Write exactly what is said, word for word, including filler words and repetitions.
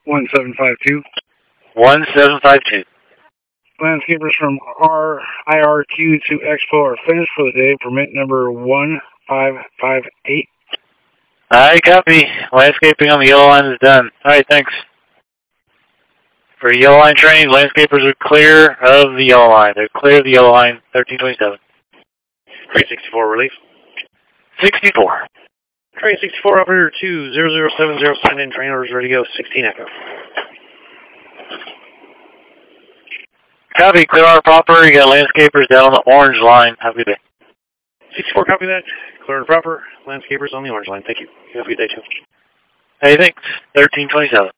one seven five two. one seven five two. Landscapers from R I R Q to Expo are finished for the day. Permit number one five five eight. Alright, copy. Landscaping on the yellow line is done. Alright, thanks. For yellow line train, landscapers are clear of the yellow line. They're clear of the yellow line, thirteen twenty-seven. Train sixty-four, relief. sixty-four. Train sixty-four, operator two zero zero seven zero, send in, train orders ready to go, sixteen Echo. Copy, clear our proper. You got landscapers down on the orange line. Have a good day. sixty-four, copy that. Clear and proper. Landscapers on the orange line. Thank you. Have a good day, too. Hey, thanks. thirteen twenty-seven.